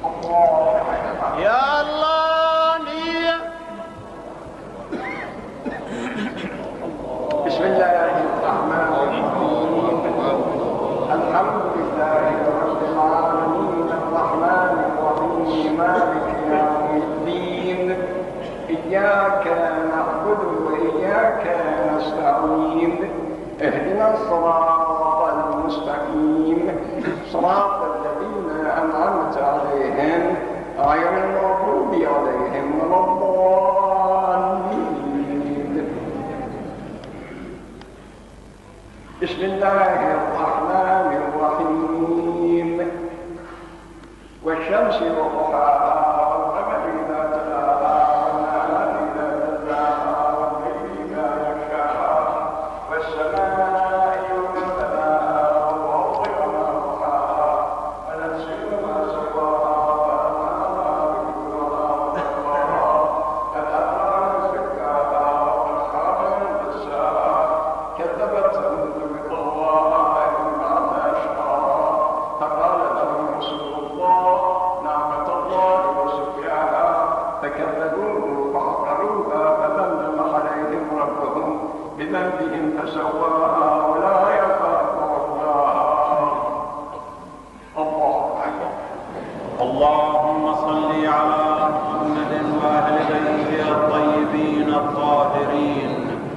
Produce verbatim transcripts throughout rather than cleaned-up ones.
يا الله نية. بسم الله الرحمن الرحيم. الحمد لله رب العالمين الرحمن الرحيم مالك يوم الدين. إياك نعبد وإياك نستعين. اهدنا الصراط المستقيم صراط الذين أنعمت عليهم غير المغضوب عليهم ولا الضالين. بسم الله الرحمن الرحيم. والشمس وضحاها والقمر إذا تلاها والنهار إذا جلاها والليل إذا يغشاها والسماء وما بناها والأرض وما طحاها ونفس وما سواها فألهمها فجورها وتقواها فألهمها زكاها وخاب من دساها كذبت ثمود بطغواها إذ بعث أشقاها فقال لهم رسول الله ناقة الله وسقياها فكذبوه فعقروها فدمدم عليهم ربهم بذنبهم فسواها ولا يخاف عقباها. الله أكبر. اللهم صل على محمد وأهل بيته الطيبين الطاهرين.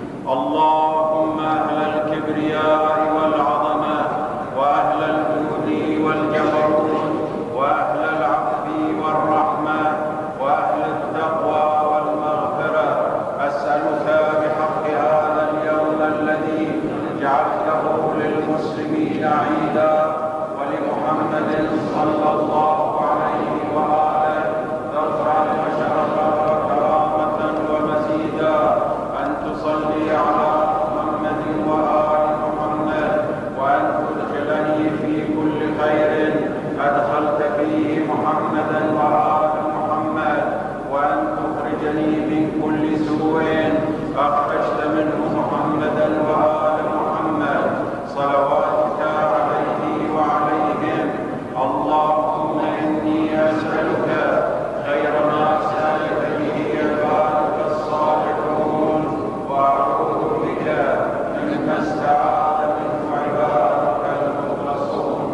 اللهم أهل الكبرياء والعظمة وأهل الجود والجبروت وأهل العفو والرحمة وأهل التقوى والمغفرة، أسألك بحق هذا اليوم الذي جعلته للمسلمين عيدا ولمحمد صلى الله عليه وآله ذكرا وشرفا وكرامة ومزيدا، أن تصلي على محمد وآل محمد، وأن تدخلني في كل خير أدخلت فيه محمدا وآل محمد، وأن تخرجني من كل سوء أخرجت منه محمدا وآل محمد، صلواتك عليه وعليهم. اللهم إني أسألك خير ما سألك به عبادك الصالحون، وأعوذ بك مما استعاذ منه عبادك المخلصون.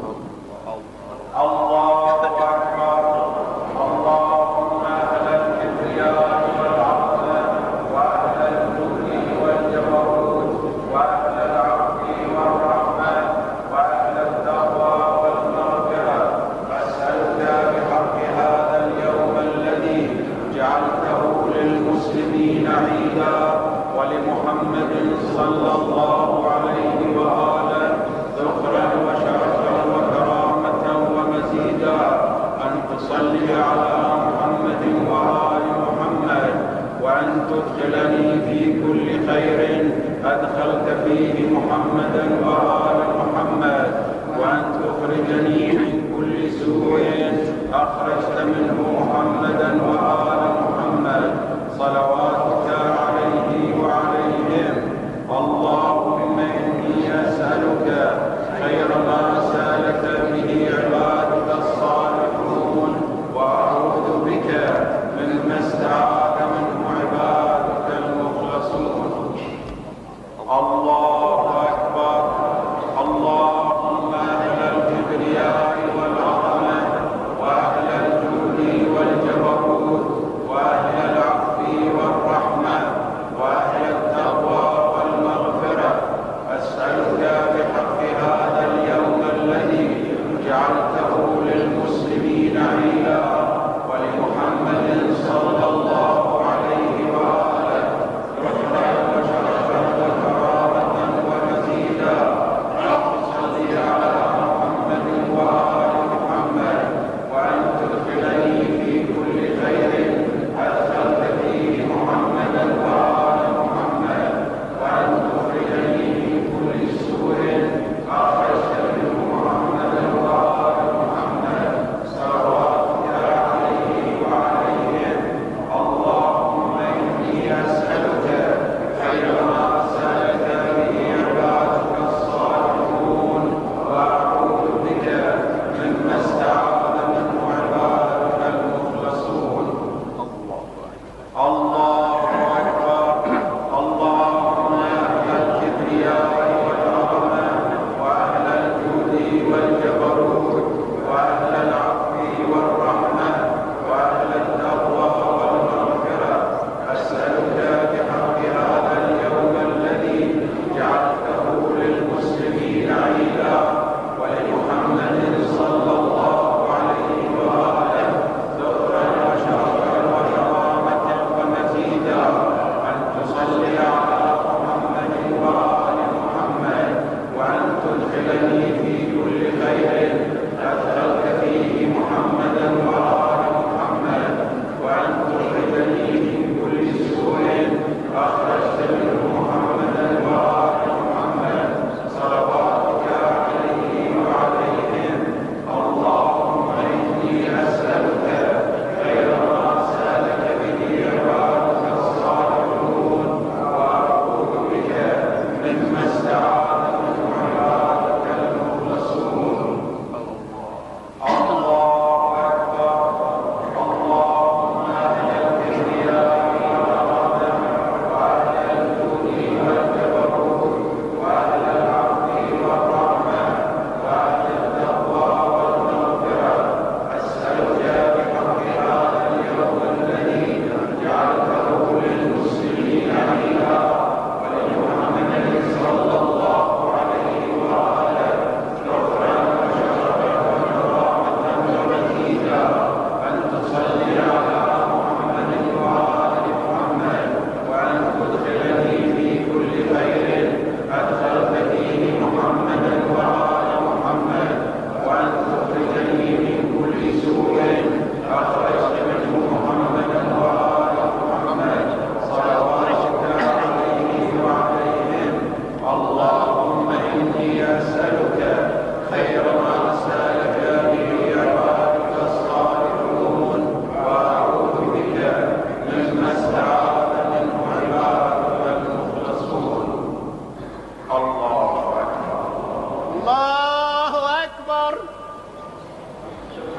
الله أكبر. اللهم أهل الكبرياء والعظمة وأهل الجود والجبروت وأهل العفو والرحمة وأهل التقوى والمغفرة، أسألك بحق هذا اليوم الذي جعلته للمسلمين عيدا ولمحمد صلى الله عليه وآله ذكرا وشرفا وكرامة ومزيدا، أن تصلي على محمد وآل محمد، وأن تدخلني في كل خير أدخلت فيه محمدا وآل محمد، وأن تخرجني من كل سوء أخرجت منه محمدا وآل محمد، صلواتك عليه وعليهم. اللهم إني أسألك خير ما سألك به عبادك الصالحون، وأعوذ بك مما استعاذ منه عبادك المخلصون. الله أكبر. اللهم أهل الكبرياء والعظمة وأهل الجود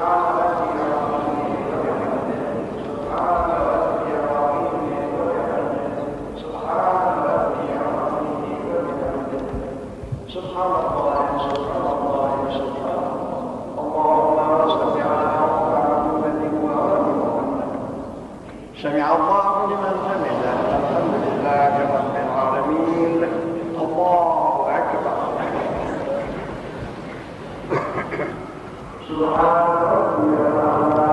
سمع الله لمن حمده. الحمد لله رب العالمين. الله أكبر. سبحان ربي الأعلى.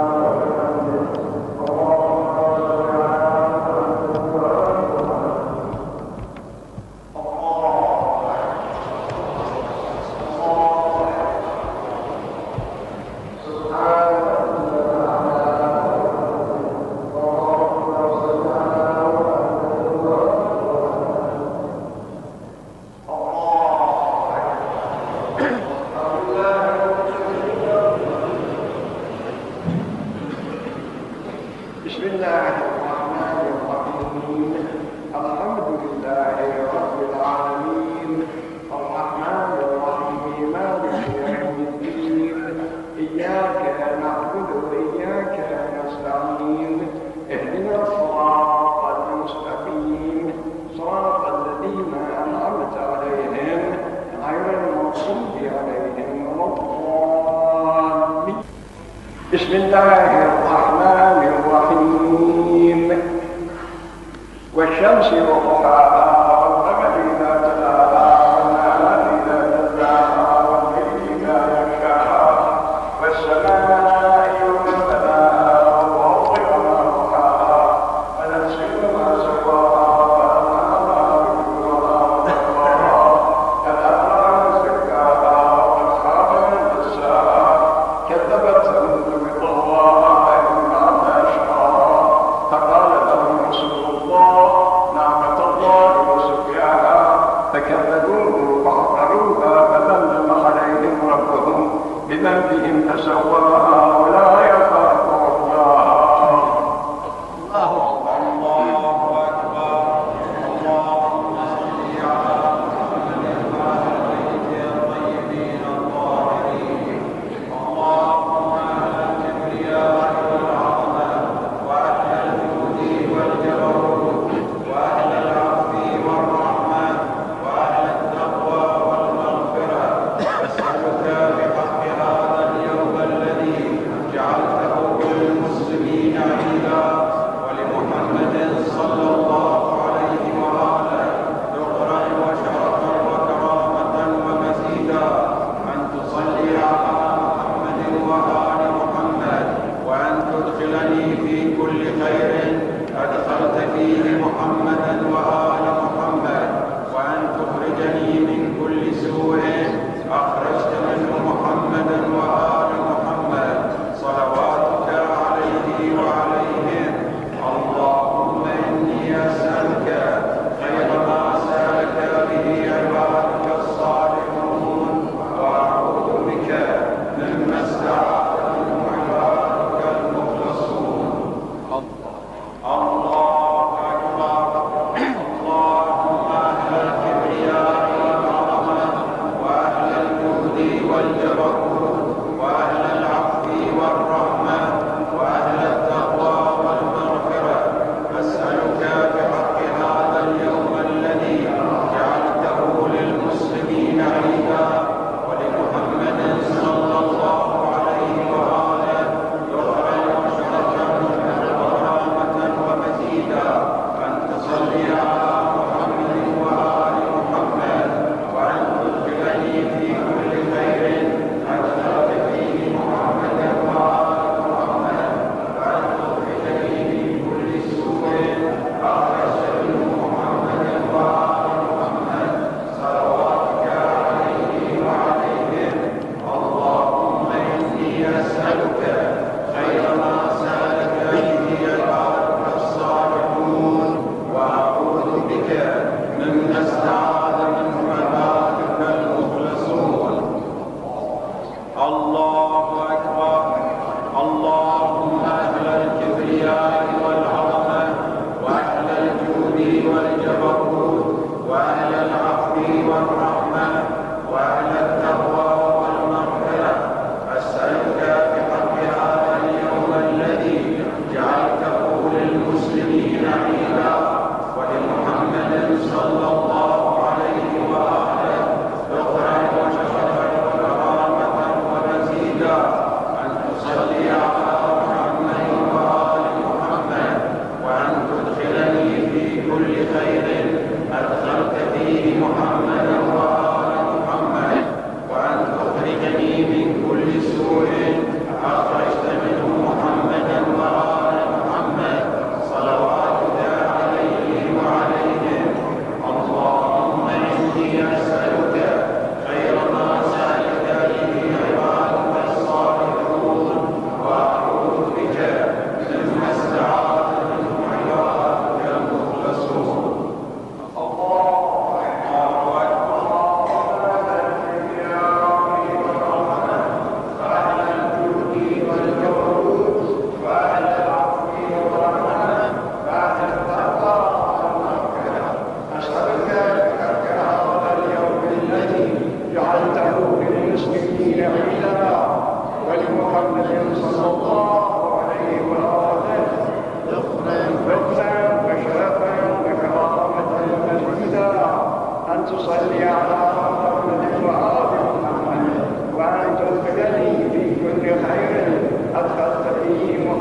بسم الله الرحمن الرحيم. الحمد لله رب العالمين الرحمن الرحيم مالك يوم الدين. إياك نعبد وإياك نستعين. اهدنا الصراط المستقيم صراط الذين أنعمت عليهم غير المغضوب عليهم ولا الضالين. بسم الله الرحمن الرحيم. والشمس وضحاها والقمر إذا تلاها والنهار إذا جلاها والليل إذا يغشاها والسماء وما بناها والأرض وما طحاها ونفس وما سواها فألهمها فجورها وتقواها قد أفلح من زكاها وقد خاب من دساها كذبت ثمود بطغواها إذ بعث أشقاها فقال لهم رسول الله ناقة الله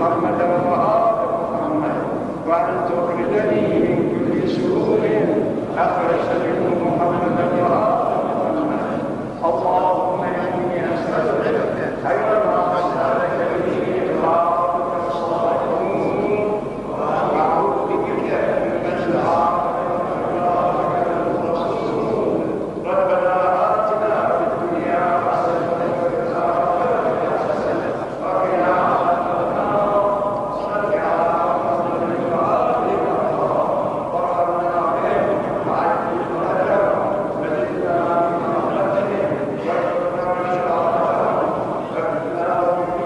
محمدا وآل محمد وأن تخرجني من كل سوء أخرجت منه محمدا وآل محمد. اللهم إني أسألك خير ما أسألك به عبادك الصالحون وأعوذ بك من شر ربنا آتنا في الدنيا حسنة وفي الآخرة حسنة وقنا عذاب النار. صل على محمد وآل محمد وارحمنا بهم وعجل لنا وزدنا من رحمتهم واغفر لنا وكلنا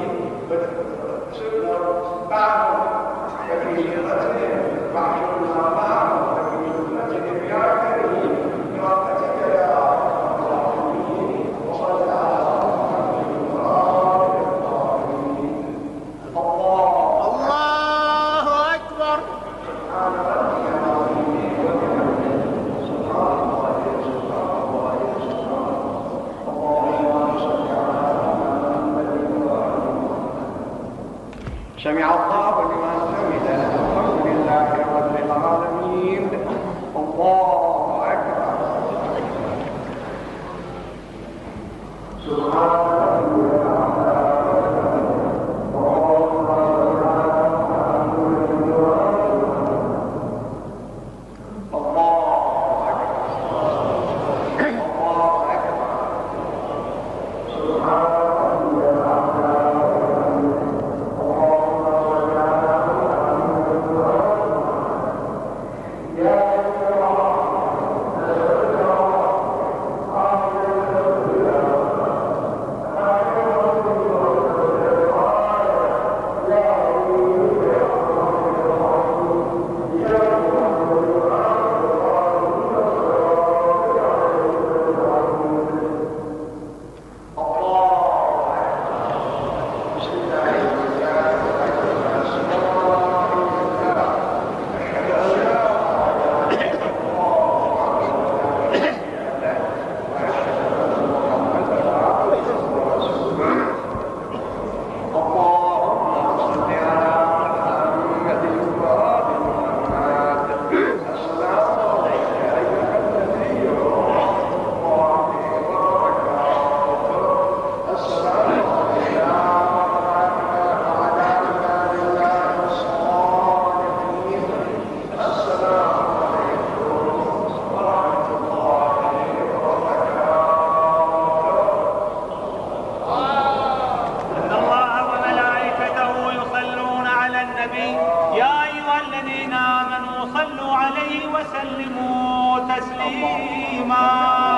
وسرنا معهم وفي جنتهم واحشرنا معهم وفي جنتهم يا كريم برحمتك يا ارحم الراحمين. وصل على محمد وآل الطاهرين. الله الله أكبر. سبحان ربي العظيم وبحمده سبحان الله سبحان الله سبحان الله. اللهم صل على محمد وآل محمد. سمع الله لمن حمده. الحمد لله رب العالمين. الله أكبر. سبحان ربي الأعلى. وسلموا تسليما.